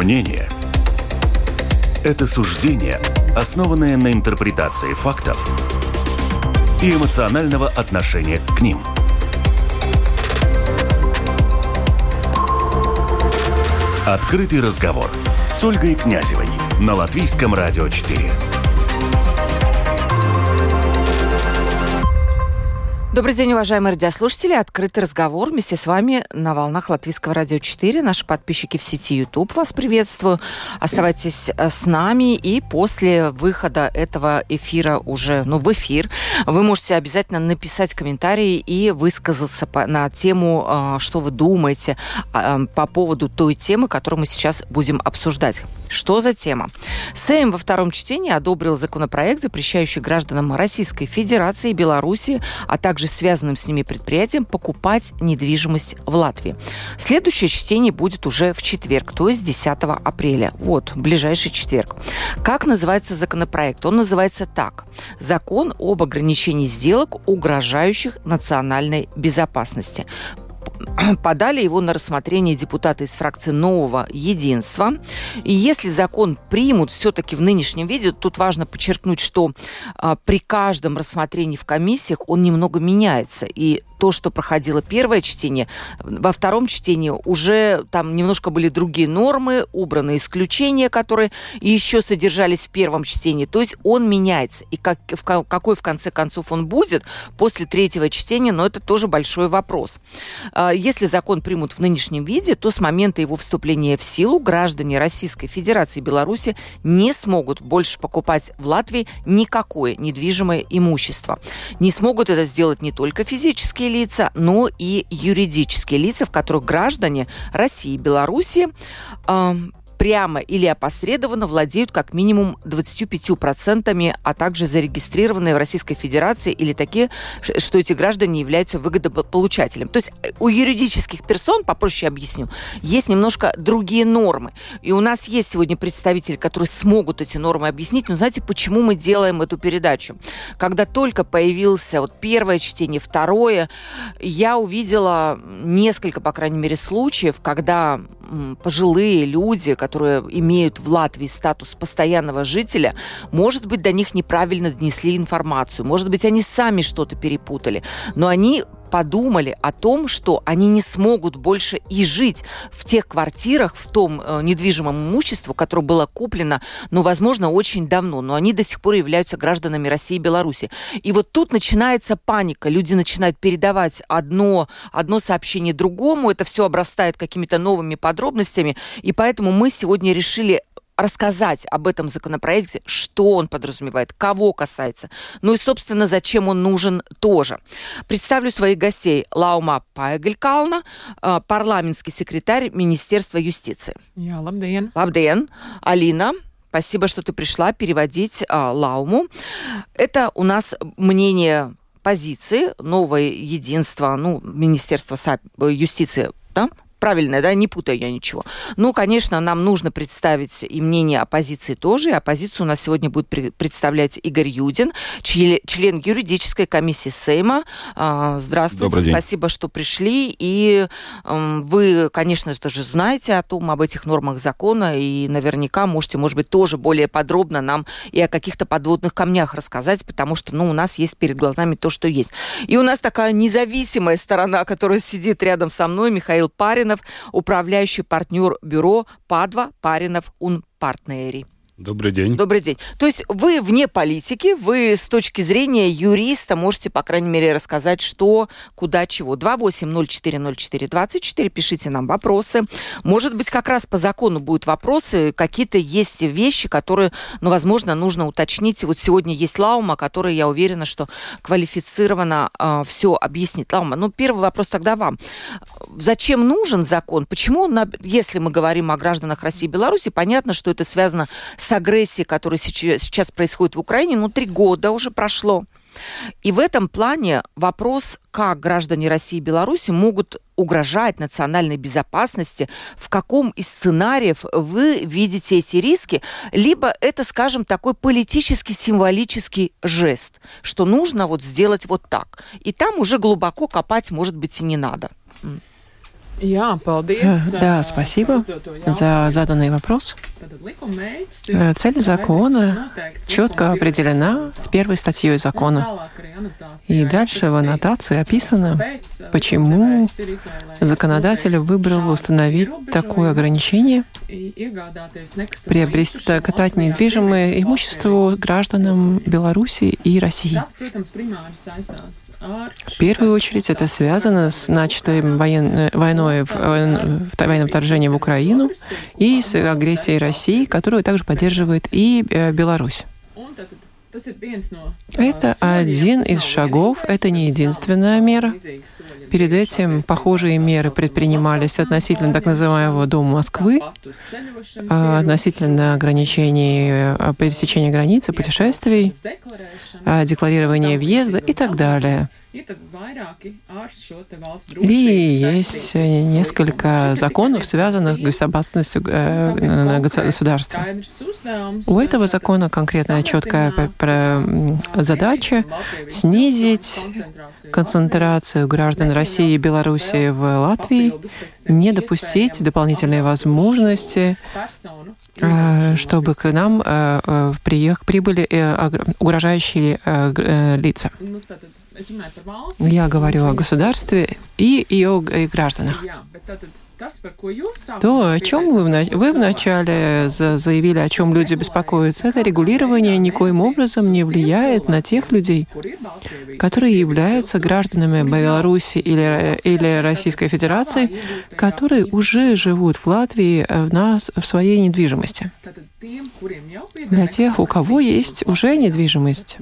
Мнение – это суждение, основанное на интерпретации фактов и эмоционального отношения к ним. Открытый разговор с Ольгой Князевой на Латвийском радио 4. Добрый день, уважаемые радиослушатели. Открытый разговор вместе с вами на волнах Латвийского радио 4. Наши подписчики в сети YouTube вас приветствую. Оставайтесь с нами, и после выхода этого эфира уже, в эфир, вы можете обязательно написать комментарии и высказаться на тему, что вы думаете по поводу той темы, которую мы сейчас будем обсуждать. Что за тема? Сейм во втором чтении одобрил законопроект, запрещающий гражданам Российской Федерации и Беларуси, а также связанным с ними предприятиям покупать недвижимость в Латвии. Следующее чтение будет уже в четверг, то есть 10 апреля. Вот, ближайший четверг. Как называется законопроект? Он называется так. Закон об ограничении сделок, угрожающих национальной безопасности. Подали его на рассмотрение депутаты из фракции «Нового единства». И если закон примут все-таки в нынешнем виде, тут важно подчеркнуть, что при каждом рассмотрении в комиссиях он немного меняется. И то, что проходило первое чтение, во втором чтении уже там немножко были другие нормы, убраны исключения, которые еще содержались в первом чтении. То есть он меняется. И какой в конце концов он будет после третьего чтения, это тоже большой вопрос. Если закон примут в нынешнем виде, то с момента его вступления в силу граждане Российской Федерации и Беларуси не смогут больше покупать в Латвии никакое недвижимое имущество. Не смогут это сделать не только физические лица, но и юридические лица, в которых граждане России и Беларуси прямо или опосредованно владеют как минимум 25%, а также зарегистрированные в Российской Федерации или такие, что эти граждане являются выгодополучателем. То есть у юридических персон, попроще объясню, есть немножко другие нормы. И у нас есть сегодня представители, которые смогут эти нормы объяснить. Но знаете, почему мы делаем эту передачу? Когда только появился первое чтение, второе, я увидела несколько, по крайней мере, случаев, когда пожилые люди, которые имеют в Латвии статус постоянного жителя, может быть, до них неправильно донесли информацию, может быть, они сами что-то перепутали, но они подумали о том, что они не смогут больше и жить в тех квартирах, в том недвижимом имуществе, которое было куплено, возможно, очень давно, но они до сих пор являются гражданами России и Беларуси. И вот тут начинается паника. Люди начинают передавать одно сообщение другому, это все обрастает какими-то новыми подробностями, и поэтому мы сегодня решили рассказать об этом законопроекте, что он подразумевает, кого касается, и, собственно, зачем он нужен тоже. Представлю своих гостей. Лаума Пайгелькална, парламентский секретарь Министерства юстиции. Labdien. Labdien. Алина, спасибо, что ты пришла переводить Лауму. Это у нас мнение позиции Новое единство, Министерства юстиции, да? Правильно, да? Не путаю я ничего. Конечно, нам нужно представить и мнение оппозиции тоже. И оппозицию у нас сегодня будет представлять Игорь Юдин, член юридической комиссии Сейма. Здравствуйте. Добрый день. Спасибо, что пришли. И вы, конечно же, знаете об этих нормах закона. И наверняка можете, может быть, тоже более подробно нам и о каких-то подводных камнях рассказать, потому что, у нас есть перед глазами то, что есть. И у нас такая независимая сторона, которая сидит рядом со мной, Михаил Паринов, управляющий партнер бюро Падва Паринов ун Партнери. Добрый день. Добрый день. То есть вы вне политики, вы с точки зрения юриста можете, по крайней мере, рассказать, что, куда, чего. 28040424, пишите нам вопросы. Может быть, как раз по закону будут вопросы, какие-то есть вещи, которые, возможно, нужно уточнить. Вот сегодня есть Лаума, которая, я уверена, что квалифицированно все объяснит. Лаума, первый вопрос тогда вам. Зачем нужен закон? Почему, если мы говорим о гражданах России и Беларуси, понятно, что это связано с агрессией, которая сейчас происходит в Украине, 3 года уже прошло. И в этом плане вопрос, как граждане России и Беларуси могут угрожать национальной безопасности, в каком из сценариев вы видите эти риски, либо это, скажем, такой политический символический жест, что нужно сделать вот так. И там уже глубоко копать, может быть, и не надо. Да, спасибо за заданный вопрос. Цель закона четко определена первой статьей закона. И дальше в аннотации описано, почему законодатель выбрал установить такое ограничение, приобретать недвижимое имущество гражданам Беларуси и России. В первую очередь это связано с начатой военным вторжением в Украину и с агрессией России, которую также поддерживает и Беларусь. Это один из шагов, это не единственная мера. Перед этим похожие меры предпринимались относительно так называемого Дома Москвы, относительно ограничений пересечения границы, путешествий, декларирования въезда и так далее. И есть несколько законов, связанных с безопасностью государства. У этого закона конкретная четкая задача снизить концентрацию граждан России и Беларуси в Латвии, не допустить дополнительные возможности, чтобы к нам прибыли угрожающие лица. Я говорю о государстве и о гражданах. То, о чем вы вначале заявили, о чем люди беспокоятся, это регулирование никоим образом не влияет на тех людей, которые являются гражданами Беларуси или Российской Федерации, которые уже живут в Латвии в своей недвижимости. Для тех, у кого есть уже недвижимость,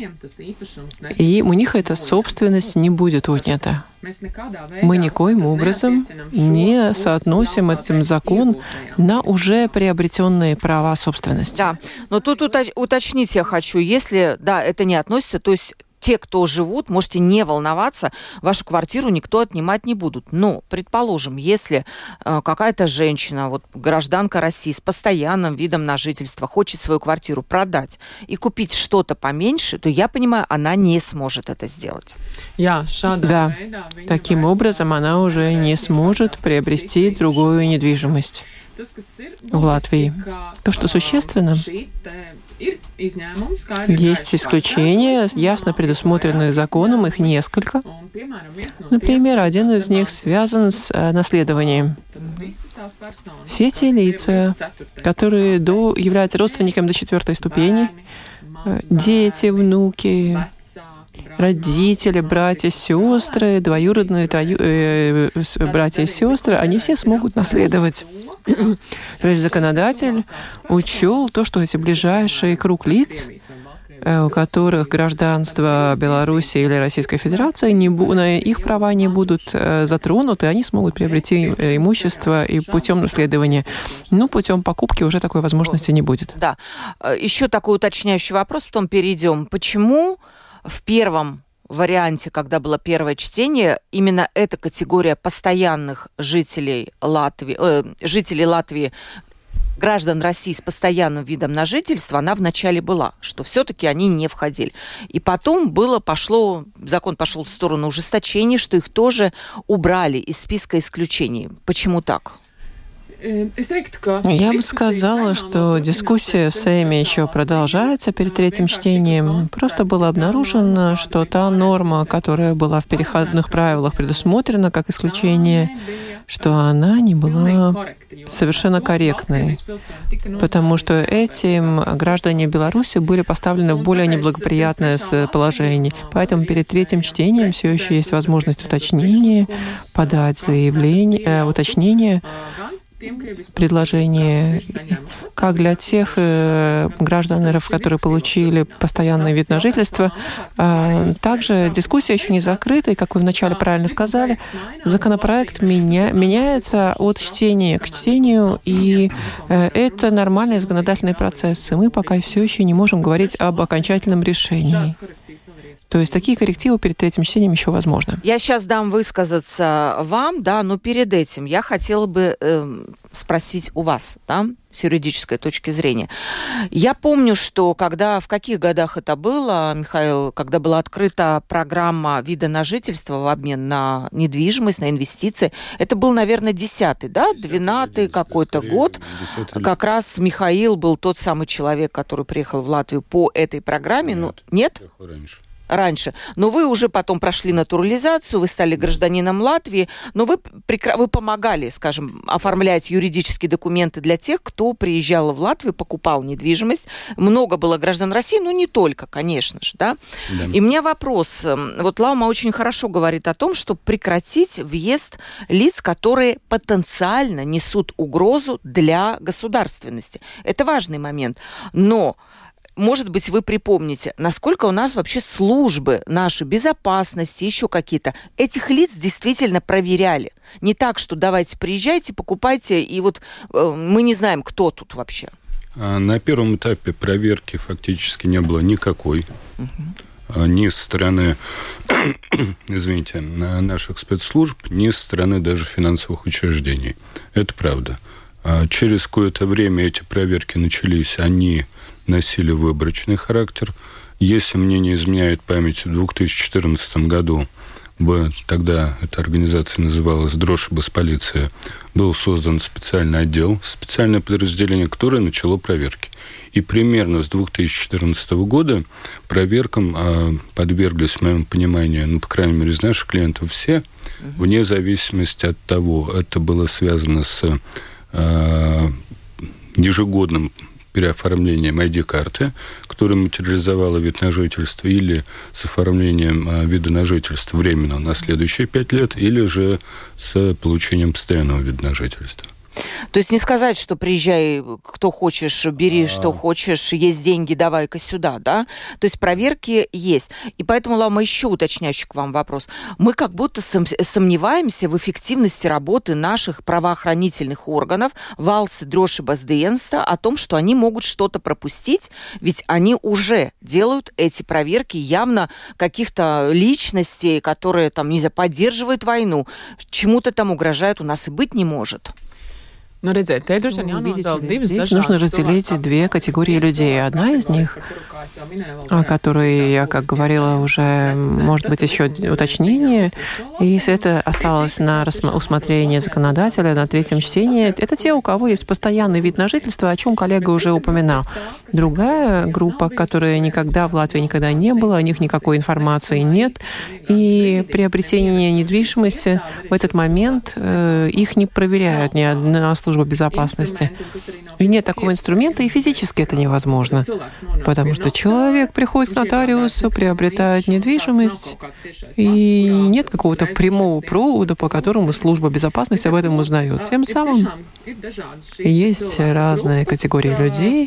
и у них эта собственность не будет отнята. Мы никоим образом не соотносим этим закон на уже приобретенные права собственности. Да, но тут уточнить я хочу, если, да, это не относится, то есть те, кто живут, можете не волноваться, вашу квартиру никто отнимать не будут. Но, предположим, если какая-то женщина, вот гражданка России с постоянным видом на жительство, хочет свою квартиру продать и купить что-то поменьше, то, я понимаю, она не сможет это сделать. Да, таким образом она уже не сможет приобрести другую недвижимость в Латвии. То, что существенно, есть исключения, ясно предусмотренные законом, их несколько. Например, один из них связан с наследованием. Все те лица, которые являются родственниками до 4-й ступени, дети, внуки, родители, братья, сестры, двоюродные братья и сестры, они все смогут наследовать. То есть законодатель учел то, что эти ближайшие круг лиц, у которых гражданство Беларуси или Российской Федерации, их права не будут затронуты, они смогут приобрести имущество и путем наследования. Но путем покупки уже такой возможности не будет. Да. Еще такой уточняющий вопрос, потом перейдем. Почему в первом варианте, когда было первое чтение, именно эта категория постоянных жителей Латвии, граждан России с постоянным видом на жительство, она вначале была, что все-таки они не входили. И потом закон пошел в сторону ужесточения, что их тоже убрали из списка исключений. Почему так? Я бы сказала, что дискуссия в Сейме еще продолжается перед третьим чтением. Просто было обнаружено, что та норма, которая была в переходных правилах предусмотрена как исключение, что она не была совершенно корректной, потому что этим граждане Беларуси были поставлены в более неблагоприятное положение. Поэтому перед третьим чтением все еще есть возможность уточнения, подать заявление, уточнение, предложение как для тех граждан РФ, которые получили постоянный вид на жительство. Также дискуссия еще не закрыта, и, как вы вначале правильно сказали, законопроект меняется от чтения к чтению, и это нормальный законодательный процесс. И мы пока все еще не можем говорить об окончательном решении. То есть такие коррективы перед третьим чтением еще возможны. Я сейчас дам высказаться вам, да, но перед этим я хотела бы спросить у вас, да, с юридической точки зрения. Я помню, что в каких годах это было, Михаил, когда была открыта программа вида на жительство в обмен на недвижимость, на инвестиции, это был, наверное, 10-й, да, 12-й какой-то год. Как раз Михаил был тот самый человек, который приехал в Латвию по этой программе. Нет? Раньше. Но вы уже потом прошли натурализацию, вы стали гражданином Латвии, но вы помогали, скажем, оформлять юридические документы для тех, кто приезжал в Латвию, покупал недвижимость. Много было граждан России, но не только, конечно же, да? Да. И у меня вопрос. Вот Лаума очень хорошо говорит о том, что прекратить въезд лиц, которые потенциально несут угрозу для государственности. Это важный момент. Но может быть, вы припомните, насколько у нас вообще службы нашей безопасности, еще какие-то, этих лиц действительно проверяли. Не так, что давайте приезжайте, покупайте, и вот мы не знаем, кто тут вообще. На первом этапе проверки фактически не было никакой. Ни со стороны, извините, наших спецслужб, ни со стороны даже финансовых учреждений. Это правда. Через какое-то время эти проверки начались, они носили выборочный характер. Если мне не изменяет память, в 2014 году, тогда эта организация называлась «Дрошибасполиция», был создан специальный отдел, специальное подразделение, которое начало проверки. И примерно с 2014 года проверкам подверглись, в моем понимании, по крайней мере, из наших клиентов все, вне зависимости от того, это было связано с ежегодным переоформлением ID-карты, которая материализовала вид на жительство, или с оформлением вида на жительство временного на следующие 5 лет, или же с получением постоянного вида на жительство. То есть не сказать, что приезжай, кто хочешь, бери, что хочешь, есть деньги, давай-ка сюда, да? То есть проверки есть. И поэтому, Лаума, еще уточняющий к вам вопрос. Мы как будто сомневаемся в эффективности работы наших правоохранительных органов, Valsts drošības dienesta, о том, что они могут что-то пропустить, ведь они уже делают эти проверки явно каких-то личностей, которые, там, не знаю, поддерживают войну, чему-то там угрожают, у нас и быть не может. Но здесь нужно разделить две категории людей. Одна из них, о которой я, как говорила, уже, может быть, еще уточнение, и если это осталось на усмотрение законодателя на третьем чтении, это те, у кого есть постоянный вид на жительство, о чем коллега уже упоминал. Другая группа, которая никогда в Латвии никогда не было, о них никакой информации нет, и приобретение недвижимости в этот момент их не проверяют ни одна служба безопасности. И нет такого инструмента, и физически это невозможно. Потому что человек приходит к нотариусу, приобретает недвижимость, и нет какого-то прямого провода, по которому служба безопасности об этом узнает. Тем самым есть разные категории людей.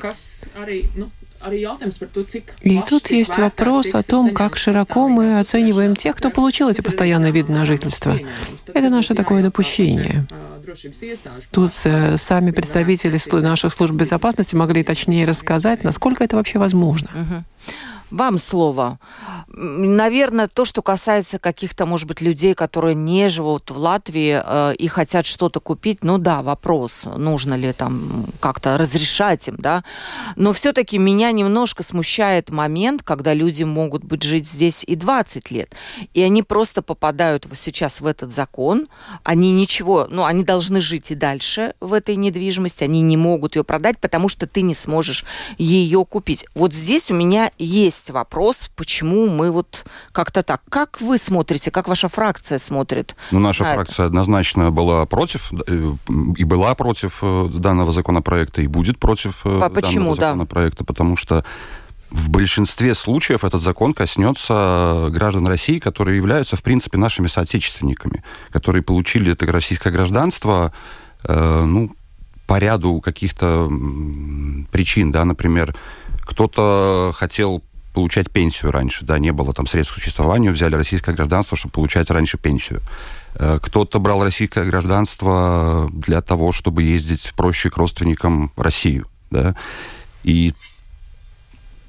И тут есть вопрос о том, как широко мы оцениваем тех, кто получил эти постоянные виды на жительство. Это наше такое допущение. Тут сами представители наших служб безопасности могли точнее рассказать, насколько это вообще возможно. Вам слово. Наверное, то, что касается каких-то, может быть, людей, которые не живут в Латвии и хотят что-то купить, ну да, вопрос, нужно ли там как-то разрешать им, да. Но все-таки меня немножко смущает момент, когда люди могут быть жить здесь и 20 лет, и они просто попадают сейчас в этот закон, они ничего, они должны жить и дальше в этой недвижимости, они не могут ее продать, потому что ты не сможешь ее купить. Вот здесь у меня есть вопрос, почему мы вот как-то так. Как вы смотрите, как ваша фракция смотрит? Наша фракция однозначно была против, и была против данного законопроекта, и будет против данного законопроекта, потому что в большинстве случаев этот закон коснется граждан России, которые являются, в принципе, нашими соотечественниками, которые получили это российское гражданство, по ряду каких-то причин, да, например, кто-то хотел получать пенсию раньше, да, не было там средств к существованию, взяли российское гражданство, чтобы получать раньше пенсию. Кто-то брал российское гражданство для того, чтобы ездить проще к родственникам в Россию, да, и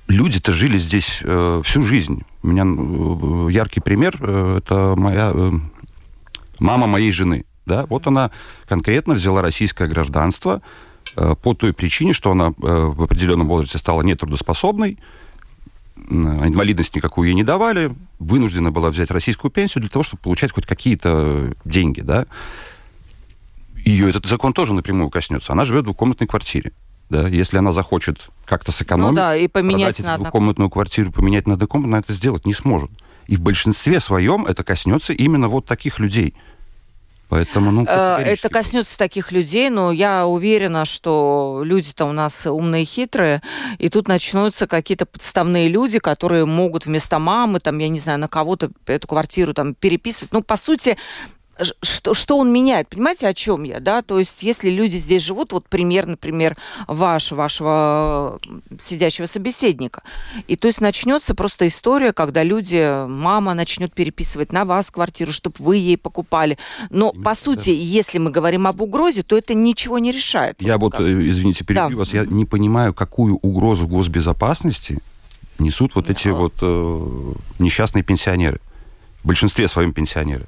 люди-то жили здесь всю жизнь. У меня яркий пример, это мама моей жены. Да? Вот она конкретно взяла российское гражданство по той причине, что она в определенном возрасте стала нетрудоспособной, инвалидность никакую ей не давали, вынуждена была взять российскую пенсию для того, чтобы получать хоть какие-то деньги. Да? Ее этот закон тоже напрямую коснется. Она живет в двухкомнатной квартире. Да? Если она захочет как-то сэкономить, и поменять продать двухкомнатную квартиру, поменять на однокомнатную, она это сделать не сможет. И в большинстве своем это коснется именно вот таких людей. Поэтому, это коснется таких людей, но я уверена, что люди-то у нас умные и хитрые, и тут начнутся какие-то подставные люди, которые могут вместо мамы, там, я не знаю, на кого-то эту квартиру там переписывать. Ну, по сути, что он меняет? Понимаете, о чем я, да? То есть, если люди здесь живут, вот пример, например, вашего сидящего собеседника, и то есть начнется просто история, когда мама начнет переписывать на вас квартиру, чтобы вы ей покупали. Но, по сути, если мы говорим об угрозе, то это ничего не решает. Я извините, перебью вас, я не понимаю, какую угрозу госбезопасности несут вот эти вот несчастные пенсионеры. В большинстве своем пенсионеры.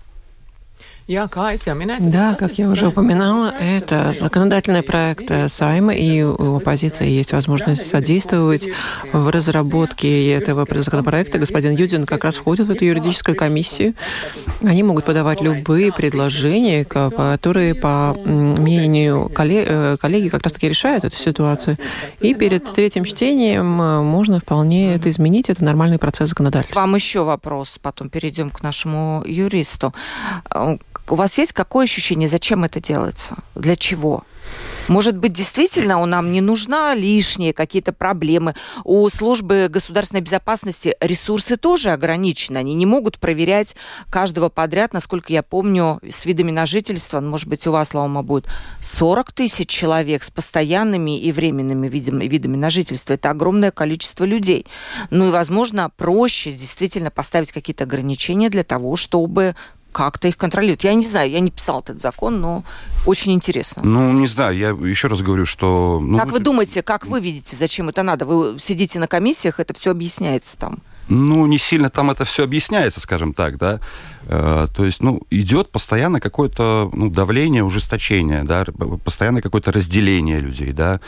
Да, как я уже упоминала, это законодательный проект Сайма, и у оппозиции есть возможность содействовать в разработке этого законопроекта. Господин Юдин как раз входит в эту юридическую комиссию. Они могут подавать любые предложения, которые, по мнению коллеги, как раз-таки решают эту ситуацию. И перед третьим чтением можно вполне это изменить. Это нормальный процесс законодательства. Вам еще вопрос, потом перейдем к нашему юристу. У вас есть какое ощущение, зачем это делается? Для чего? Может быть, действительно, нам не нужны лишние какие-то проблемы. У службы государственной безопасности ресурсы тоже ограничены. Они не могут проверять каждого подряд. Насколько я помню, с видами на жительство, может быть, у вас, Лаума, будет 40 тысяч человек с постоянными и временными видами на жительство. Это огромное количество людей. Ну и, возможно, проще действительно поставить какие-то ограничения для того, чтобы как-то их контролируют. Я не знаю, я не писала этот закон, но очень интересно. Ну, не знаю, я еще раз говорю, что... Как вы думаете, как вы видите, зачем это надо? Вы сидите на комиссиях, это все объясняется там? Ну, не сильно там это все объясняется, скажем так, да. То есть, идет постоянно какое-то давление, ужесточение, да, постоянно какое-то разделение людей, да.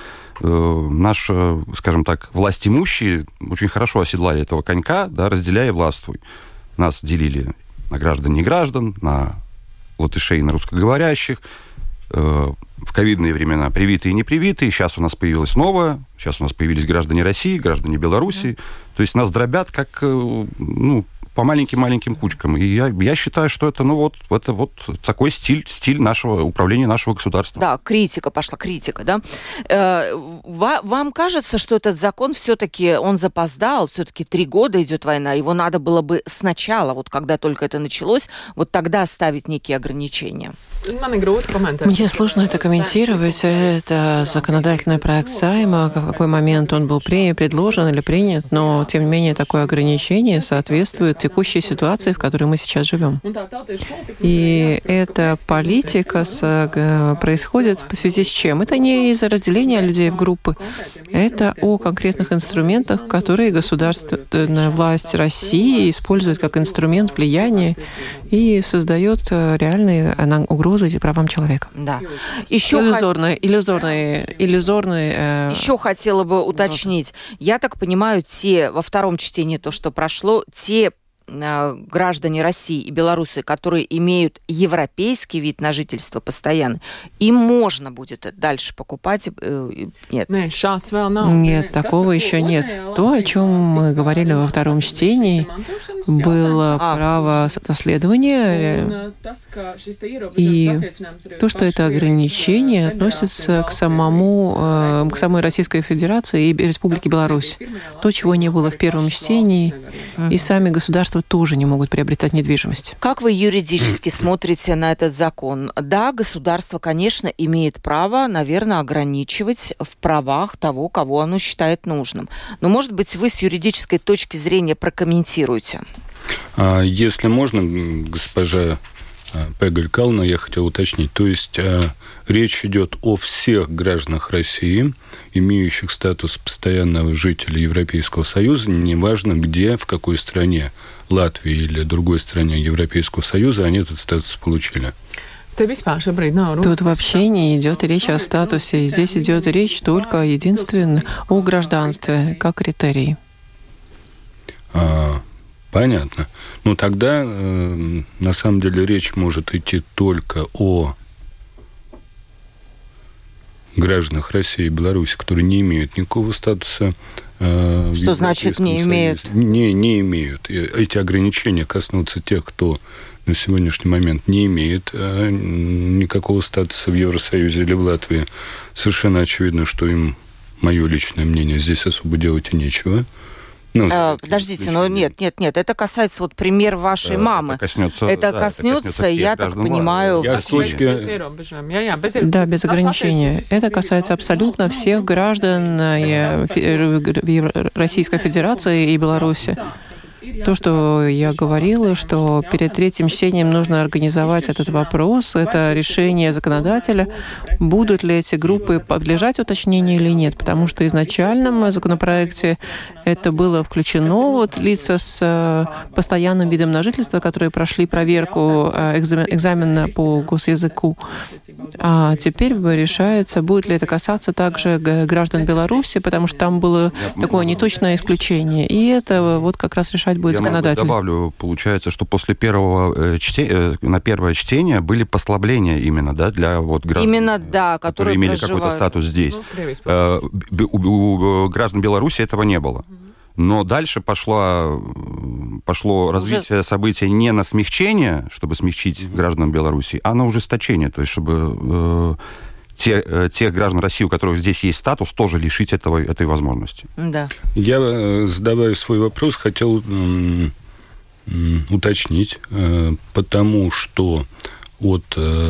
Наши, скажем так, властимущие очень хорошо оседлали этого конька, да, разделяя и властвуй. Нас делили на граждан и граждан, на латышей и на русскоговорящих. В ковидные времена привитые и непривитые. Сейчас у нас появилось новое. Сейчас у нас появились граждане России, граждане Белоруссии. То есть нас дробят как по маленьким-маленьким кучкам. И я считаю, что это, это такой стиль нашего управления, нашего государства. Да, критика, да? Вам кажется, что этот закон все-таки, он запоздал, все-таки 3 года идет война, его надо было бы сначала, вот когда только это началось, вот тогда ставить некие ограничения? Мне сложно это комментировать. Это законодательный проект Сайма, в какой момент он был предложен или принят, но, тем не менее, такое ограничение соответствует текущей ситуации, в которой мы сейчас живем. И эта политика происходит в связи с чем? Это не из-за разделения людей в группы. Это о конкретных инструментах, которые государственная власть России использует как инструмент влияния и создает реальные угрозы правам человека. Да. Иллюзорные. Еще хотела бы уточнить. Я так понимаю, во втором чтении то, что прошло, те граждане России и Беларуси, которые имеют европейский вид на жительство постоянно, им можно будет дальше покупать? Нет. Нет, такого еще нет. То, о чем мы говорили во втором чтении, было право наследования, и то, что это ограничение относится к самой Российской Федерации и Республике Беларусь. То, чего не было в первом чтении, и сами государства тоже не могут приобретать недвижимость. Как вы юридически смотрите на этот закон? Да, государство, конечно, имеет право, наверное, ограничивать в правах того, кого оно считает нужным. Но, может быть, вы с юридической точки зрения прокомментируете? Если можно, госпожа Пегаль Кална, я хотел уточнить. То есть речь идет о всех гражданах России, имеющих статус постоянного жителя Европейского Союза, неважно где, в какой стране, Латвии или другой стране Европейского Союза, они этот статус получили. Тут вообще не идет речь о статусе. Здесь идет речь только единственно о гражданстве, как критерий. Понятно. Ну, тогда, на самом деле, речь может идти только о гражданах России и Беларуси, которые не имеют никакого статуса. Что значит не имеют? Не имеют. Эти ограничения коснутся тех, кто на сегодняшний момент не имеет никакого статуса в Евросоюзе или в Латвии. Совершенно очевидно, что им, мое личное мнение, здесь особо делать и нечего. Подождите, но нет, это касается вот пример вашей мамы. Это коснется, я так понимаю, Да, без ограничения. Это касается абсолютно всех граждан Российской Федерации и Беларуси. То, что я говорила, что перед третьем чтением нужно организовать этот вопрос, это решение законодателя, будут ли эти группы подлежать уточнению или нет, потому что в изначальном законопроекте это было включено, вот лица с постоянным видом на жительство, которые прошли проверку экзамена по госязыку. А теперь решается, будет ли это касаться также граждан Беларуси, потому что там было такое неточное исключение. И это вот как раз решать будет законодатель. Я добавлю, получается, что после первого чтения, на первое чтение были послабления именно, да, для вот граждан, именно, да, которые имели какой-то статус здесь. У граждан Беларуси этого не было. Но дальше пошло развитие событий не на смягчение, чтобы смягчить граждан Беларуси, а на ужесточение, то есть чтобы тех граждан России, у которых здесь есть статус, тоже лишить этой возможности. Да. Я, задавая свой вопрос, хотел уточнить, потому что от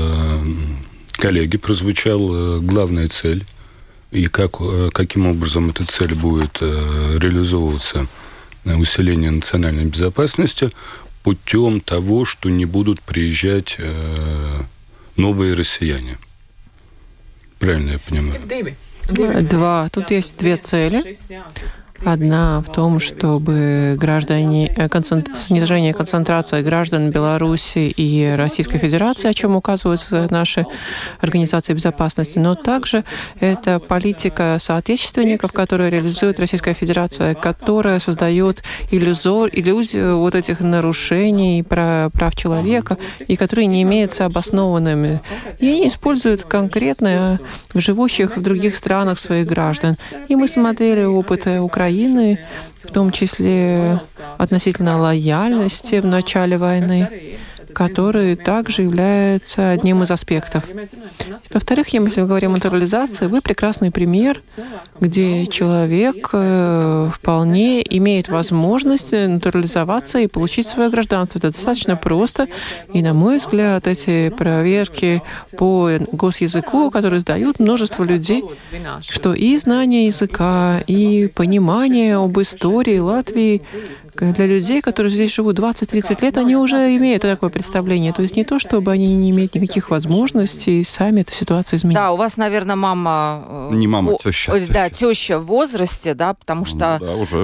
коллеги прозвучала главная цель, и каким образом эта цель будет реализовываться, усиление национальной безопасности, путем того, что не будут приезжать новые россияне. Правильно я понимаю? Тут есть две цели. Одна в том, чтобы снижение концентрации граждан Беларуси и Российской Федерации, о чем указывают наши организации безопасности, но также это политика соотечественников, которую реализует Российская Федерация, которая создает иллюзию вот этих нарушений прав человека, и которые не имеются обоснованными. И они используют конкретно живущих в других странах своих граждан. И мы смотрели опыт Украины, в том числе относительно лояльности в начале войны, который также является одним из аспектов. Во-вторых, если мы говорим о натурализации, вы прекрасный пример, где человек вполне имеет возможность натурализоваться и получить свое гражданство. Это достаточно просто. И, на мой взгляд, эти проверки по госязыку, которые сдают множество людей, что и знание языка, и понимание об истории Латвии для людей, которые здесь живут 20-30 лет, они уже имеют такое представление. То есть не то, чтобы они не имеют никаких возможностей сами эту ситуацию изменить. Да, у вас, наверное, мама... Не мама, теща. Да, теща в возрасте, да, потому что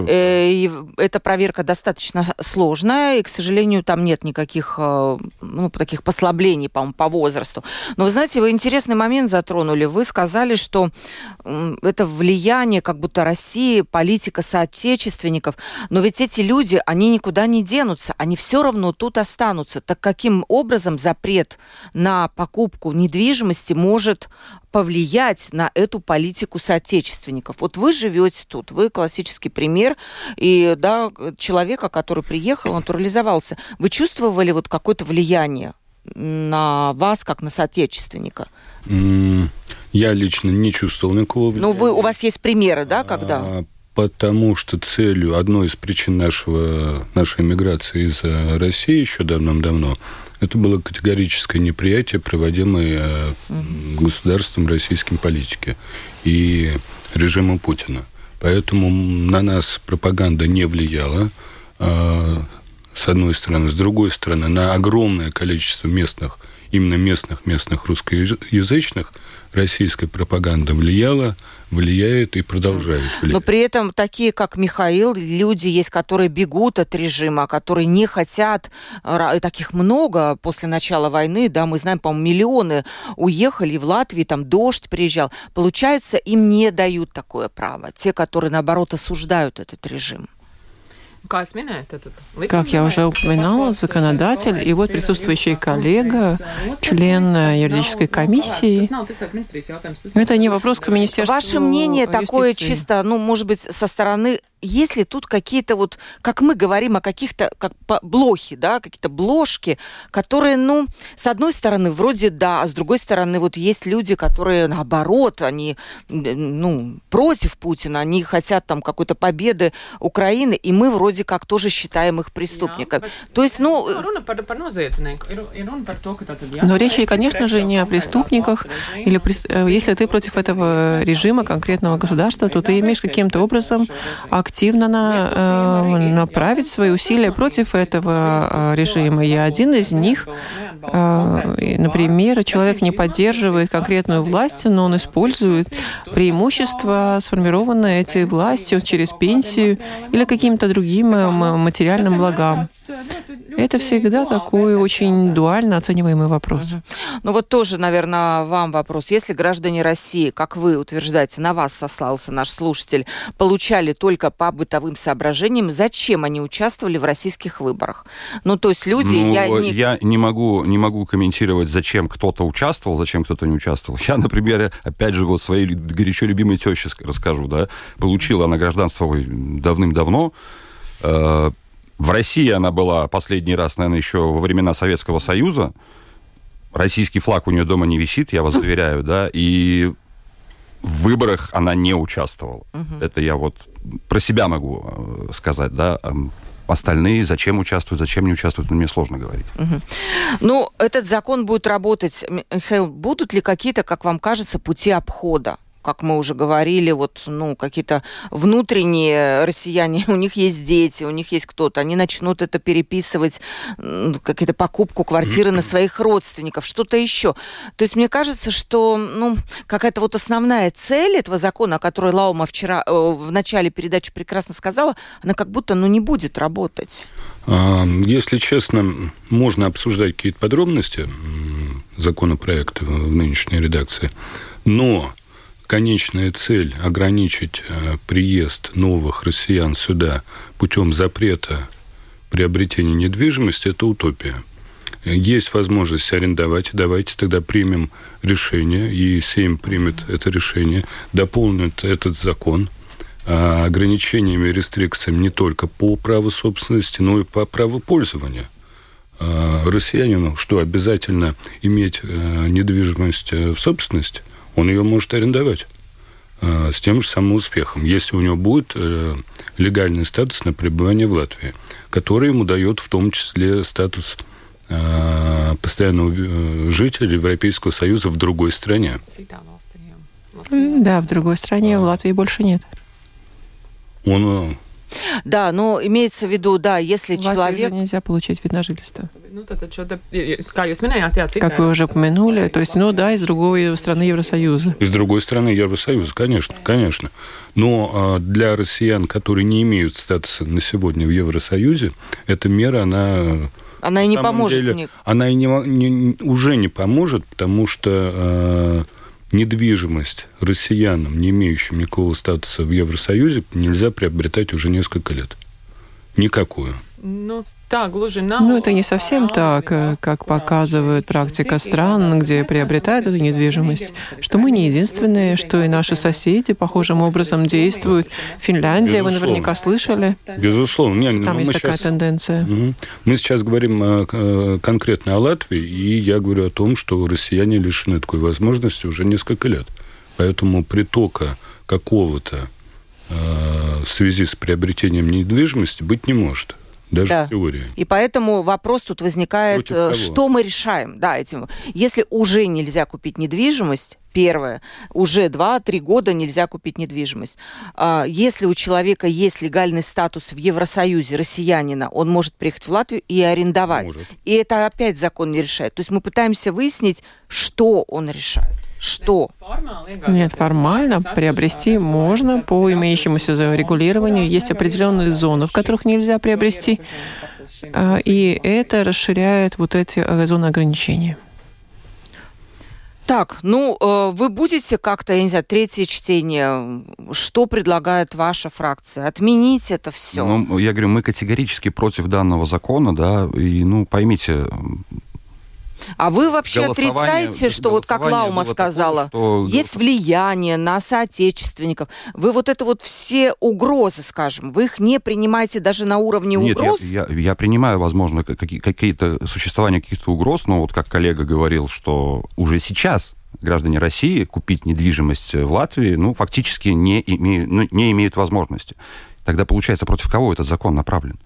эта проверка достаточно сложная, и, к сожалению, там нет никаких таких послаблений, по-моему, по возрасту. Но, вы знаете, вы интересный момент затронули. Вы сказали, что это влияние как будто России, политика соотечественников, но ведь эти люди, они никуда не денутся, они все равно тут останутся. Так каким образом запрет на покупку недвижимости может повлиять на эту политику соотечественников? Вот вы живете тут, вы классический пример, и да, человека, который приехал, натурализовался. Вы чувствовали вот какое-то влияние на вас, как на соотечественника? Я лично не чувствовал никакого влияния. Ну, у вас есть примеры, да, когда... Потому что одной из причин нашей эмиграции из России еще давным-давно, это было категорическое неприятие, проводимое государством российской политики и режимом Путина. Поэтому на нас пропаганда не влияла. с одной стороны. С другой стороны, на огромное количество местных русскоязычных российская пропаганда влияет и продолжает влиять. Но при этом такие, как Михаил, люди есть, которые бегут от режима, которые не хотят, таких много после начала войны, да, мы знаем, по-моему, миллионы уехали в Латвию, там дождь приезжал. Получается, им не дают такое право. Те, которые, наоборот, осуждают этот режим. Как я уже упоминала, законодатель и вот присутствующий коллега, член юридической комиссии. Это не вопрос к Министерству Ваше мнение юстиции. Такое чисто, может быть, со стороны... Есть ли тут какие-то как мы говорим о каких-то, как блохи, да, какие-то бложки, которые, с одной стороны, вроде да, а с другой стороны, есть люди, которые, наоборот, они, против Путина, они хотят там какой-то победы Украины, и мы вроде как тоже считаем их преступниками. То есть, Но речь, конечно же, не о преступниках, или если ты против этого режима конкретного государства, то ты имеешь каким-то образом активно направить свои усилия против этого режима. И один из них, например, человек не поддерживает конкретную власть, но он использует преимущества, сформированные этой властью через пенсию или каким-то другим материальным благам. Это всегда такой очень дуально оцениваемый вопрос. Тоже, наверное, вам вопрос. Если граждане России, как вы утверждаете, на вас сослался наш слушатель, получали только по бытовым соображениям, зачем они участвовали в российских выборах? То есть люди... Я не могу комментировать, зачем кто-то участвовал, зачем кто-то не участвовал. Я, например, опять же, своей горячо любимой теще расскажу, да, получила она гражданство давным-давно. В России она была последний раз, наверное, еще во времена Советского Союза. Российский флаг у нее дома не висит, я вас заверяю, да, и в выборах она не участвовала. Это я про себя могу сказать, да. Остальные зачем участвуют, зачем не участвуют, мне сложно говорить. Этот закон будет работать. Михаил, будут ли какие-то, как вам кажется, пути обхода? Как мы уже говорили, какие-то внутренние россияне, у них есть дети, у них есть кто-то, они начнут это переписывать, какие-то покупку квартиры на своих родственников, что-то еще. То есть мне кажется, что какая-то основная цель этого закона, о которой Лаума вчера в начале передачи прекрасно сказала, она как будто не будет работать. Если честно, можно обсуждать какие-то подробности законопроекта в нынешней редакции, но конечная цель ограничить приезд новых россиян сюда путем запрета приобретения недвижимости – это утопия. Есть возможность арендовать, давайте тогда примем решение, и Сейм примет это решение, дополнит этот закон ограничениями и рестрикциями не только по праву собственности, но и по праву пользования. Россиянину что, обязательно иметь недвижимость в собственности? Он ее может арендовать с тем же самым успехом, если у него будет легальный статус на пребывание в Латвии, который ему дает в том числе статус постоянного жителя Европейского Союза в другой стране. Да, в другой стране, в Латвии больше нет. Да, но имеется в виду, да, если человек... нельзя получить вид на жительство. Как вы уже упомянули, то есть, из другой страны Евросоюза. Из другой страны Евросоюза, конечно. Но для россиян, которые не имеют статуса на сегодня в Евросоюзе, эта мера, она и не поможет. Она уже не поможет, потому что... недвижимость россиянам, не имеющим никакого статуса в Евросоюзе, нельзя приобретать уже несколько лет. Никакую. Это не совсем так, как показывает практика стран, где приобретают эту недвижимость, что мы не единственные, что и наши соседи похожим образом действуют. Финляндия, вы наверняка слышали. Безусловно. Там есть такая тенденция. Мы сейчас говорим конкретно о Латвии, и я говорю о том, что россияне лишены такой возможности уже несколько лет. Поэтому притока какого-то в связи с приобретением недвижимости быть не может. Даже в теории. И поэтому вопрос тут возникает, что мы решаем этим. Если уже нельзя купить недвижимость, первое, уже 2-3 года нельзя купить недвижимость. Если у человека есть легальный статус в Евросоюзе, россиянина, он может приехать в Латвию и арендовать. Может. И это опять закон не решает. То есть мы пытаемся выяснить, что он решает. Что? Нет, формально приобрести можно по имеющемуся регулированию. Есть определенные зоны, в которых нельзя приобрести. И это расширяет вот эти зоны ограничения. Так, вы будете как-то, я не знаю, третье чтение, что предлагает ваша фракция? Отменить это все? Я говорю, мы категорически против данного закона, да, и, поймите... А вы вообще отрицаете, что вот как Лаума сказала, такое, что... есть влияние на соотечественников. Вы вот это вот все угрозы, скажем, вы их не принимаете даже на уровне угроз? Нет, я принимаю, возможно, какие-то существование каких-то угроз, но вот как коллега говорил, что уже сейчас граждане России купить недвижимость в Латвии, фактически не имеют возможности. Тогда, получается, против кого этот закон направлен?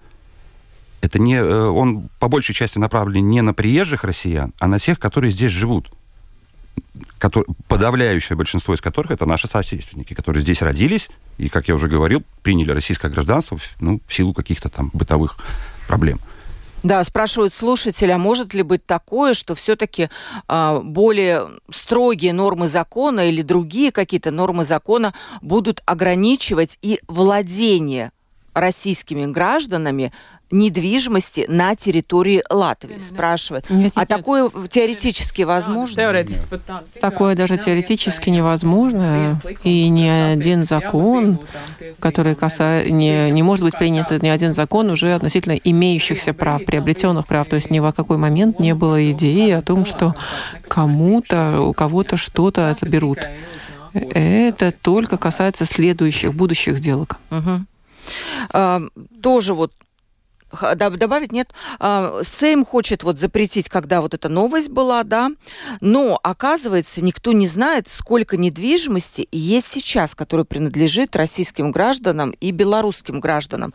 Он по большей части направлен не на приезжих россиян, а на тех, которые здесь живут. Подавляющее большинство из которых это наши соотечественники, которые здесь родились и, как я уже говорил, приняли российское гражданство в силу каких-то там бытовых проблем. Да, спрашивают слушатели, а может ли быть такое, что все-таки более строгие нормы закона или другие какие-то нормы закона будут ограничивать и владение российскими гражданами недвижимости на территории Латвии, спрашивает. Нет, такое теоретически возможно? Такое даже теоретически невозможно, и ни один закон, который не может быть принят, ни один закон уже относительно имеющихся прав, приобретенных прав, то есть ни в какой момент не было идеи о том, что у кого-то что-то отберут. Это только касается следующих, будущих сделок. Тоже добавить нет. Сейм хочет запретить, когда эта новость была, да, но, оказывается, никто не знает, сколько недвижимости есть сейчас, которая принадлежит российским гражданам и белорусским гражданам.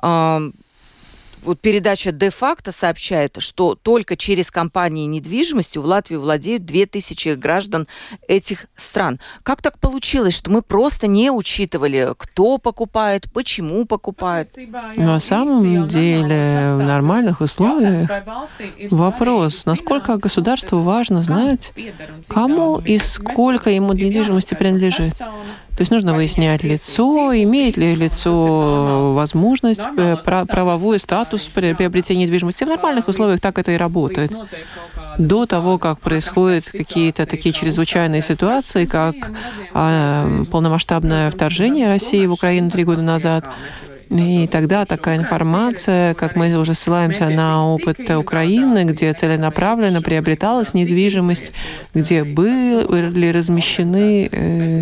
Передача «Де-факто» сообщает, что только через компании недвижимостью в Латвии владеют 2000 граждан этих стран. Как так получилось, что мы просто не учитывали, кто покупает, почему покупает? На самом деле, в нормальных условиях вопрос, насколько государству важно знать, кому и сколько ему недвижимости принадлежит. То есть нужно выяснять лицо, имеет ли лицо возможность, правовой статус приобретения недвижимости. В нормальных условиях так это и работает. До того, как происходят какие-то такие чрезвычайные ситуации, как полномасштабное вторжение России в Украину 3 года назад, и тогда такая информация, как мы уже ссылаемся на опыт Украины, где целенаправленно приобреталась недвижимость, где были размещены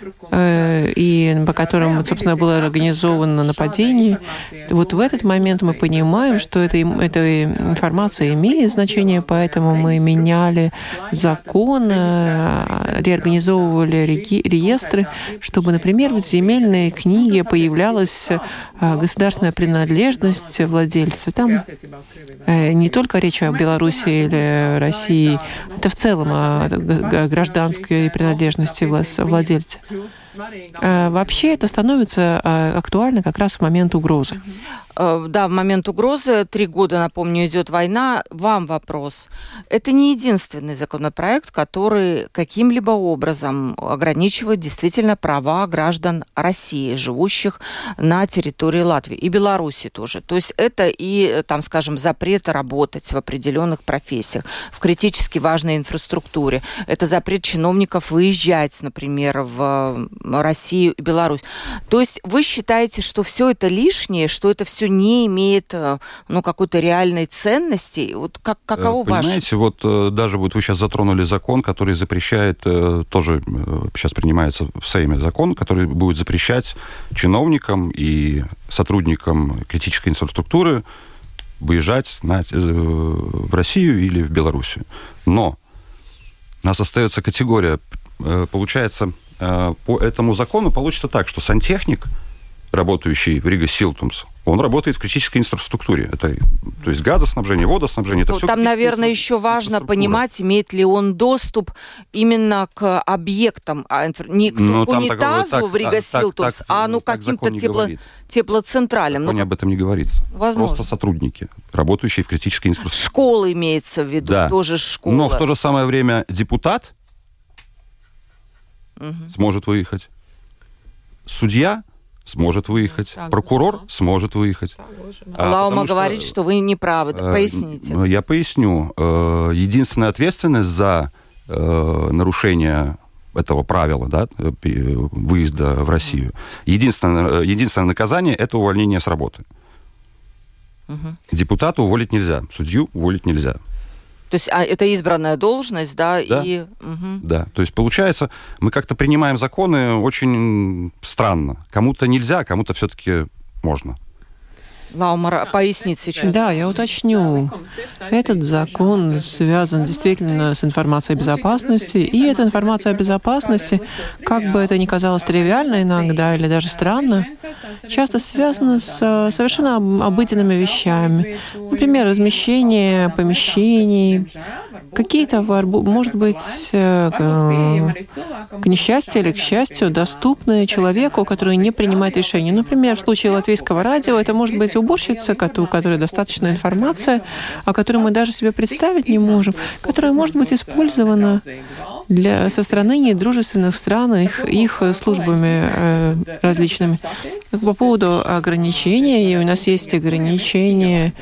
и по которым, собственно, было организовано нападение. Вот в этот момент мы понимаем, что эта информация имеет значение, поэтому мы меняли закон, реорганизовывали реестры, чтобы, например, в земельной книге появлялась государственная принадлежность владельца. Там не только речь о Беларуси или России, это в целом о гражданской принадлежности владельца. Вообще это становится актуально как раз в момент угрозы. Да, в момент угрозы, 3 года, напомню, идет война. Вам вопрос. Это не единственный законопроект, который каким-либо образом ограничивает действительно права граждан России, живущих на территории Латвии и Беларуси тоже. То есть это и, скажем, запрет работать в определенных профессиях, в критически важной инфраструктуре. Это запрет чиновников выезжать, например, в Россию и Беларусь. То есть вы считаете, что все это лишнее, что это все не имеет какой-то реальной ценности? Каково ваше? Понимаете, даже вы сейчас затронули закон, который запрещает, тоже сейчас принимается в Сейме закон, который будет запрещать чиновникам и сотрудникам критической инфраструктуры выезжать в Россию или в Белоруссию. Но у нас остается категория, получается, по этому закону получится так, что сантехник, работающий в Рига Силтумс, Он работает в критической инфраструктуре. Это, то есть газоснабжение, водоснабжение. Это все там, наверное, еще важно понимать, имеет ли он доступ именно к объектам, не к унитазу в Рига Силтус, а каким-то теплоцентралям. Закон об этом не говорит. Возможно. Просто сотрудники, работающие в критической инфраструктуре. Школа имеется в виду, да. тоже школа. Но в то же самое время депутат сможет выехать, судья сможет выехать, прокурор сможет выехать. Лаума говорит, что вы не правы. Поясните. Я поясню. Единственная ответственность за нарушение этого правила, да, выезда в Россию, единственное наказание – это увольнение с работы. Депутата уволить нельзя, судью уволить нельзя. То есть это избранная должность, да? Да. Да. То есть, получается, мы как-то принимаем законы очень странно. Кому-то нельзя, а кому-то все-таки можно. Лаумар, пояснить сейчас. Да, я уточню. Этот закон связан действительно с информацией о безопасности, и эта информация о безопасности, как бы это ни казалось тривиально иногда или даже странно, часто связана с совершенно обыденными вещами. Например, размещение помещений, какие-то, может быть, к несчастью или к счастью, доступные человеку, который не принимает решения. Например, в случае Латвийского радио это может быть уборщица, у которой достаточно информация, о которой мы даже себе представить не можем, которая может быть использована со стороны недружественных стран, их службами различными. По поводу ограничений, и у нас есть ограничения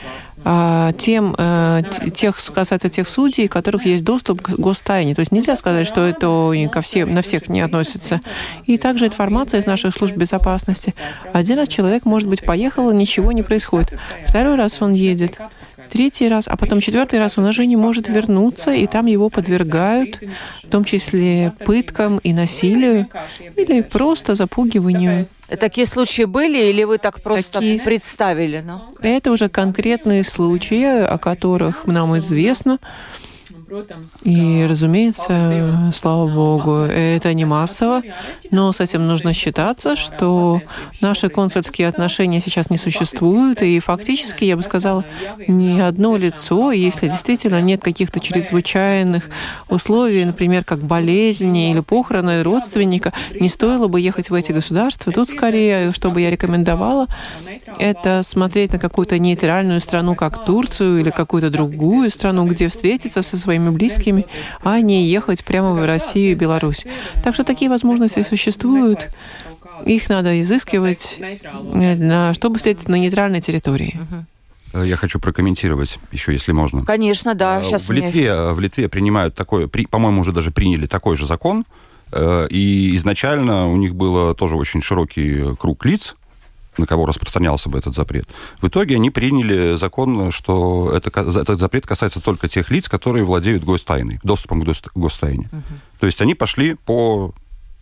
касается тех судей, у которых есть доступ к гостайне. То есть нельзя сказать, что это на всех не относится. И также информация из наших служб безопасности. Один раз человек, может быть, поехал, и ничего не происходит. Второй раз он едет. Третий раз, а потом четвертый раз он уже не может вернуться, и там его подвергают, в том числе пыткам и насилию, или просто запугиванию. Такие случаи были, или вы так просто представили? No? Это уже конкретные случаи, о которых нам известно. И, разумеется, слава богу, это не массово, но с этим нужно считаться, что наши консульские отношения сейчас не существуют, и фактически, я бы сказала, ни одно лицо, если действительно нет каких-то чрезвычайных условий, например, как болезни или похороны родственника, не стоило бы ехать в эти государства. Тут скорее, что бы я рекомендовала, это смотреть на какую-то нейтральную страну, как Турцию, или какую-то другую страну, где встретиться со своими близкими, а не ехать прямо в Россию и Беларусь. Так что такие возможности существуют. Их надо изыскивать, чтобы встретиться на нейтральной территории. Я хочу прокомментировать еще, если можно. Конечно, да. Сейчас в Литве принимают такое, по-моему, уже даже приняли такой же закон, и изначально у них был тоже очень широкий круг лиц, на кого распространялся бы этот запрет. В итоге они приняли закон, что этот запрет касается только тех лиц, которые владеют гостайной, доступом к гостайне. То есть они пошли по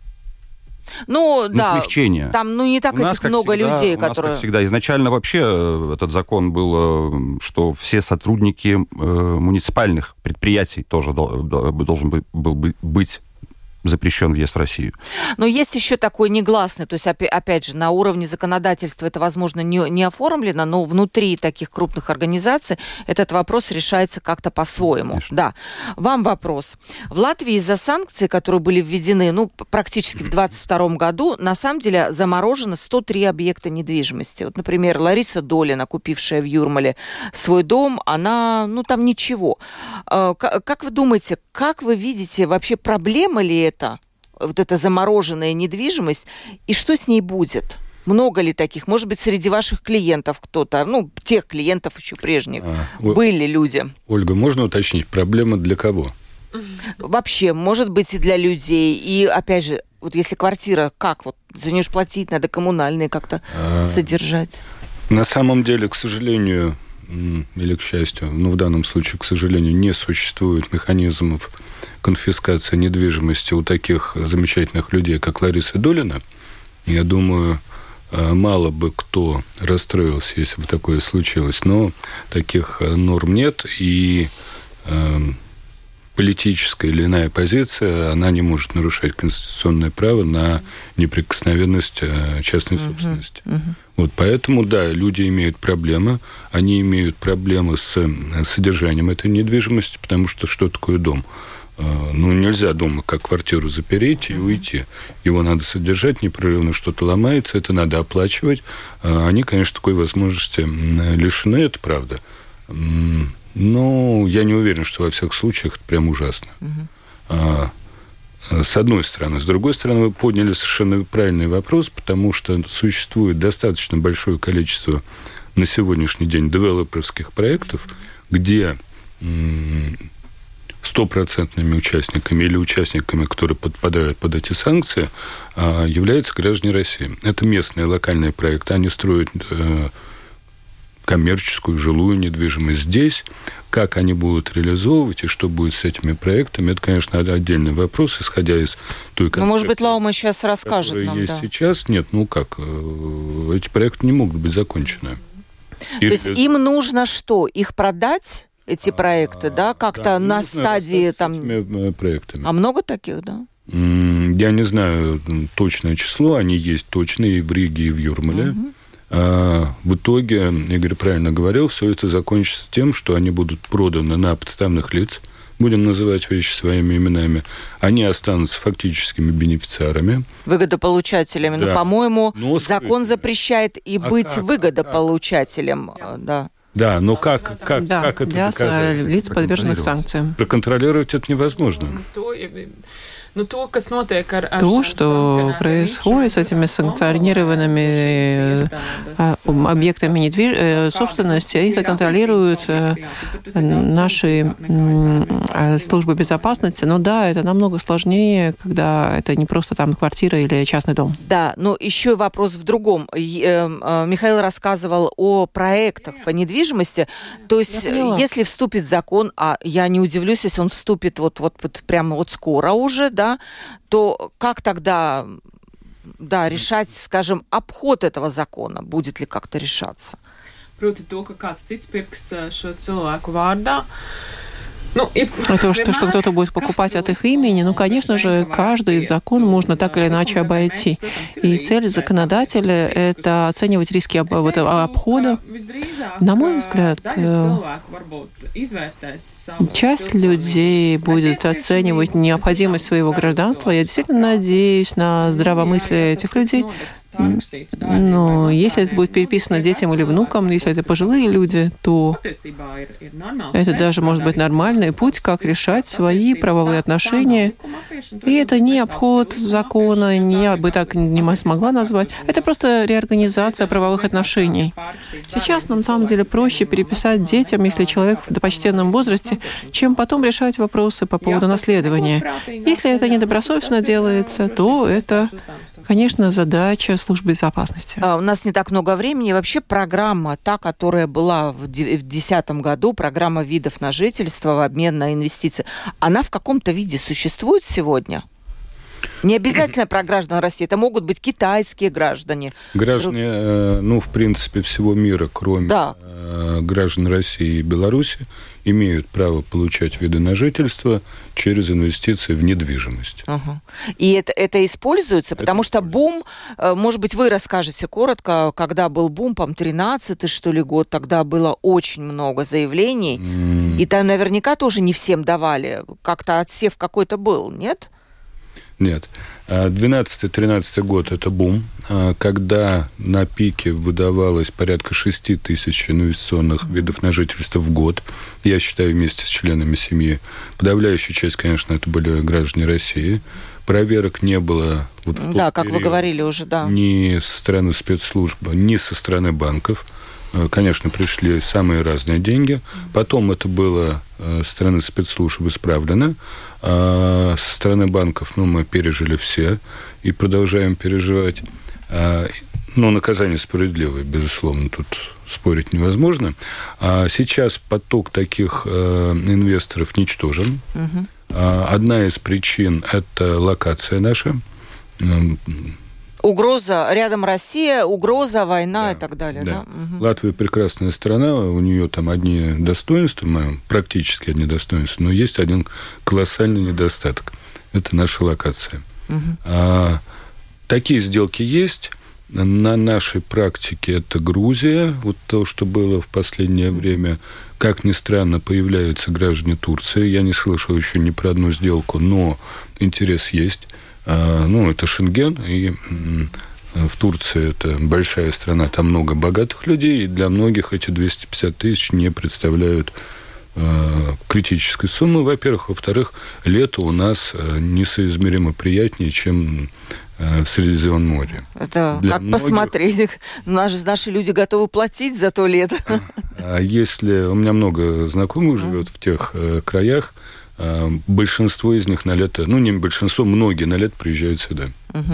смягчение. Там не так много людей, которые... У нас, как всегда, изначально вообще этот закон был, что все сотрудники муниципальных предприятий тоже должен был быть запрещен въезд в Россию. Но есть еще такой негласный, то есть, опять же, на уровне законодательства это, возможно, не оформлено, но внутри таких крупных организаций этот вопрос решается как-то по-своему. Конечно. Да. Вам вопрос. В Латвии из-за санкций, которые были введены, практически в 2022 году, на самом деле заморожено 103 объекта недвижимости. Вот, например, Лариса Долина, купившая в Юрмале свой дом, она, там ничего. Как вы думаете, как вы видите, вообще проблема ли это, вот эта замороженная недвижимость, и что с ней будет? Много ли таких? Может быть, среди ваших клиентов кто-то, тех клиентов еще прежних, были люди? Ольга, можно уточнить, проблема для кого? Вообще, может быть, и для людей. И, опять же, вот если квартира, как? Вот за нее же платить надо, коммунальные как-то содержать. На самом деле, к сожалению, или к счастью, в данном случае, к сожалению, не существует механизмов конфискации недвижимости у таких замечательных людей, как Лариса Долина. Я думаю, мало бы кто расстроился, если бы такое случилось, но таких норм нет, и политическая или иная позиция, она не может нарушать конституционное право на неприкосновенность частной собственности. Вот поэтому, да, люди имеют проблемы. Они имеют проблемы с содержанием этой недвижимости, потому что что такое дом? Ну, нельзя дома как квартиру запереть и уйти. Его надо содержать, непрерывно что-то ломается, это надо оплачивать. Они, конечно, такой возможности лишены, это правда. Но я не уверен, что во всех случаях это прям ужасно. С одной стороны. С другой стороны, вы подняли совершенно правильный вопрос, потому что существует достаточно большое количество на сегодняшний день девелоперских проектов, где 100% участниками или участниками, которые подпадают под эти санкции, являются граждане России. Это местные локальные проекты. Они строят коммерческую, жилую недвижимость здесь. Как они будут реализовывать и что будет с этими проектами, это, конечно, отдельный вопрос, исходя из той концепции. Ну, может быть, Лаума сейчас расскажет нам, есть сейчас. Нет, ну как? Эти проекты не могут быть закончены. То есть им нужно что? Их продать? Эти проекты, да, как-то на стадии там... проектами. А много таких, да? Я не знаю точное число, они есть точные и в Риге, и в Юрмале. В итоге, Игорь правильно говорил, все это закончится тем, что они будут проданы на подставных лиц, будем называть вещи своими именами, они останутся фактическими бенефициарами. Выгодополучателями. Да. Но, по-моему, закон запрещает и быть выгодополучателем, да. Да, но как это доказать? Лиц, подверженных санкциям. Проконтролировать это невозможно. То, что происходит с этими санкционированными объектами собственности, их контролируют наши службы безопасности. Но да, это намного сложнее, когда это не просто там квартира или частный дом. Да, но еще вопрос в другом. Михаил рассказывал о проектах по недвижимости. То есть, если вступит закон, а я не удивлюсь, если он вступит вот прямо вот скоро уже, да, то как тогда, да, решать, скажем, обход этого закона? Будет ли как-то решаться? То, что кто-то будет покупать от их имени, ну, конечно же, каждый закон можно так или иначе обойти. И цель законодателя – это оценивать риски обхода. На мой взгляд, часть людей будет оценивать необходимость своего гражданства. Я действительно надеюсь на здравомыслие этих людей. Но если это будет переписано детям или внукам, если это пожилые люди, то это даже может быть нормальный путь, как решать свои правовые отношения. И это не обход закона, я бы так не смогла назвать. Это просто реорганизация правовых отношений. Сейчас, на самом деле, проще переписать детям, если человек в почтенном возрасте, чем потом решать вопросы по поводу наследования. Если это недобросовестно делается, то это, конечно, задача службы безопасности. У нас не так много времени. Вообще программа, та, которая была в 2010 году, программа видов на жительство в обмен на инвестиции, она в каком-то виде существует сегодня? Не обязательно про граждан России, это могут быть китайские граждане. Граждане, в принципе, всего мира, кроме граждан России и Беларуси, имеют право получать виды на жительство через инвестиции в недвижимость. И это используется? Потому что бум, может быть, вы расскажете коротко, когда был бум, по-моему, 13-й, что ли, год, тогда было очень много заявлений, и там наверняка тоже не всем давали, как-то отсев какой-то был, нет? Нет. 12-13 год – это бум, когда на пике выдавалось порядка 6 тысяч инвестиционных видов на жительство в год. Я считаю, вместе с членами семьи. Подавляющая часть, конечно, это были граждане России. Проверок не было. Да, как вы говорили уже, да. Ни со стороны спецслужб, ни со стороны банков. Конечно, пришли самые разные деньги. Потом это было со стороны спецслужб исправлено. А со стороны банков, мы пережили все и продолжаем переживать. Наказание справедливое, безусловно, тут спорить невозможно. А сейчас поток таких инвесторов ничтожен. Одна из причин – это локация наша. Угроза, рядом Россия, угроза, война и так далее. Да. Угу. Латвия прекрасная страна, у нее там одни достоинства, практически одни достоинства, но есть один колоссальный недостаток. Это наша локация. Угу. Такие сделки есть. На нашей практике это Грузия, вот то, что было в последнее время. Как ни странно, появляются граждане Турции. Я не слышал еще ни про одну сделку, но интерес есть. Это Шенген, и в Турции это большая страна, там много богатых людей, и для многих эти 250 тысяч не представляют критической суммы, во-первых. Во-вторых, лето у нас несоизмеримо приятнее, чем в Средиземноморье. Это для как многих... посмотреть, наши люди готовы платить за то лето. Если у меня много знакомых живет в тех краях, большинство из них на лето, не большинство, многие на лето приезжают сюда.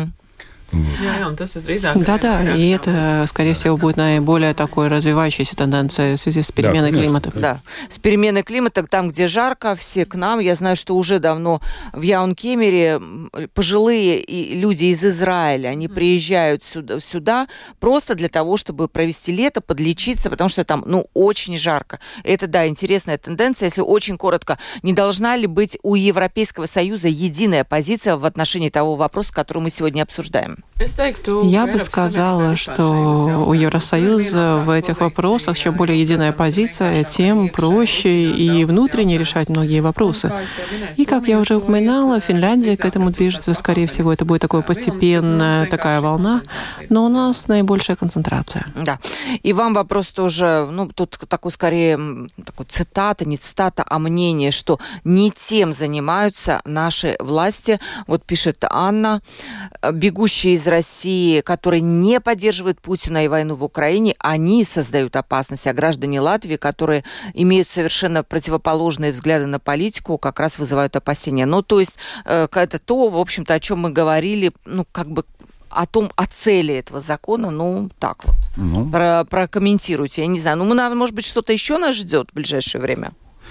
Да, и это, скорее всего, будет наиболее такой развивающейся тенденцией в связи с переменой климата. Да, с переменой климата, там, где жарко, все к нам. Я знаю, что уже давно в Яункемере пожилые люди из Израиля, они приезжают сюда просто для того, чтобы провести лето, подлечиться, потому что там, очень жарко. Это, да, интересная тенденция. Если очень коротко, не должна ли быть у Европейского Союза единая позиция в отношении того вопроса, который мы сегодня обсуждаем? Я бы сказала, что у Евросоюза в этих вопросах чем более единая позиция, тем проще и внутренне решать многие вопросы. И, как я уже упоминала, Финляндия к этому движется. Скорее всего, это будет такая постепенная такая волна, но у нас наибольшая концентрация. Да. И вам вопрос тоже, тут такой скорее цитата, не цитата, а мнение, что не тем занимаются наши власти. Вот пишет Анна, бегущие из России, которые не поддерживают Путина и войну в Украине, они создают опасность, а граждане Латвии, которые имеют совершенно противоположные взгляды на политику, как раз вызывают опасения. То есть это то, в общем-то, о чем мы говорили, о цели этого закона, так вот. Прокомментируйте, я не знаю. Может быть, что-то еще нас ждет в ближайшее время?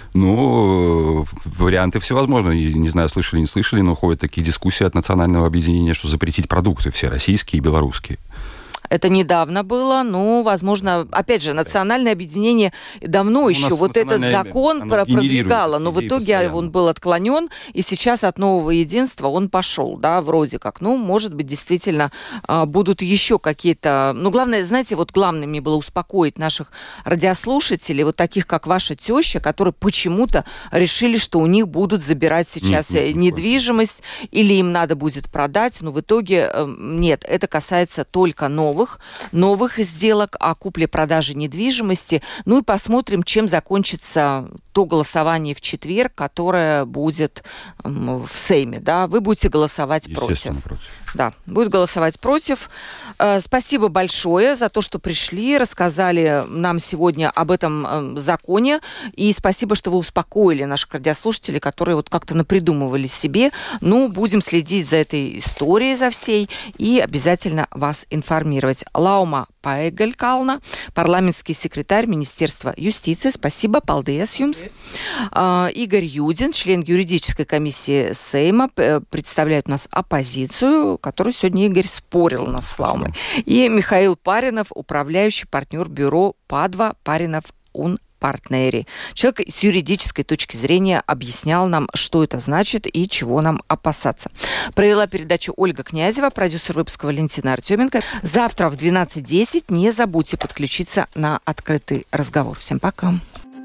Варианты всевозможные. Не знаю, слышали, не слышали, но ходят такие дискуссии от национального объединения, что запретить продукты все российские и белорусские. Это недавно было, возможно, опять же, национальное объединение давно еще этот закон продвигало, но в итоге постоянно. Он был отклонен, и сейчас от нового единства он пошел, вроде как. Может быть, действительно будут еще какие-то... главное, знаете, главное мне было успокоить наших радиослушателей, таких, как ваша теща, которые почему-то решили, что у них будут забирать сейчас недвижимость, или им надо будет продать, но в итоге нет, это касается только новых сделок о купле-продаже недвижимости. И посмотрим, чем закончится то голосование в четверг, которое будет в Сейме. Да? Вы будете голосовать против. Да, будет голосовать против. Спасибо большое за то, что пришли, рассказали нам сегодня об этом законе. И спасибо, что вы успокоили наших радиослушателей, которые как-то напридумывали себе. Будем следить за этой историей, за всей, и обязательно вас информировать. Лаума Пайгелькална, парламентский секретарь Министерства юстиции. Спасибо, paldies jums. Игорь Юдин, член юридической комиссии Сейма, представляет у нас оппозицию, которую сегодня Игорь спорил у нас с Лаумой. И Михаил Паринов, управляющий партнер бюро Падва Паринов ун партнери. Человек с юридической точки зрения объяснял нам, что это значит и чего нам опасаться. Провела передачу Ольга Князева, продюсер выпуска Валентина Артеменко. Завтра в 12:10 не забудьте подключиться на открытый разговор. Всем пока.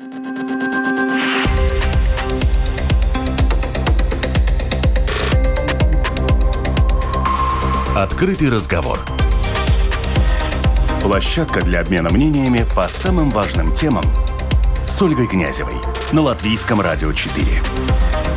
Открытый разговор. Площадка для обмена мнениями по самым важным темам с Ольгой Князевой на Латвийском радио 4.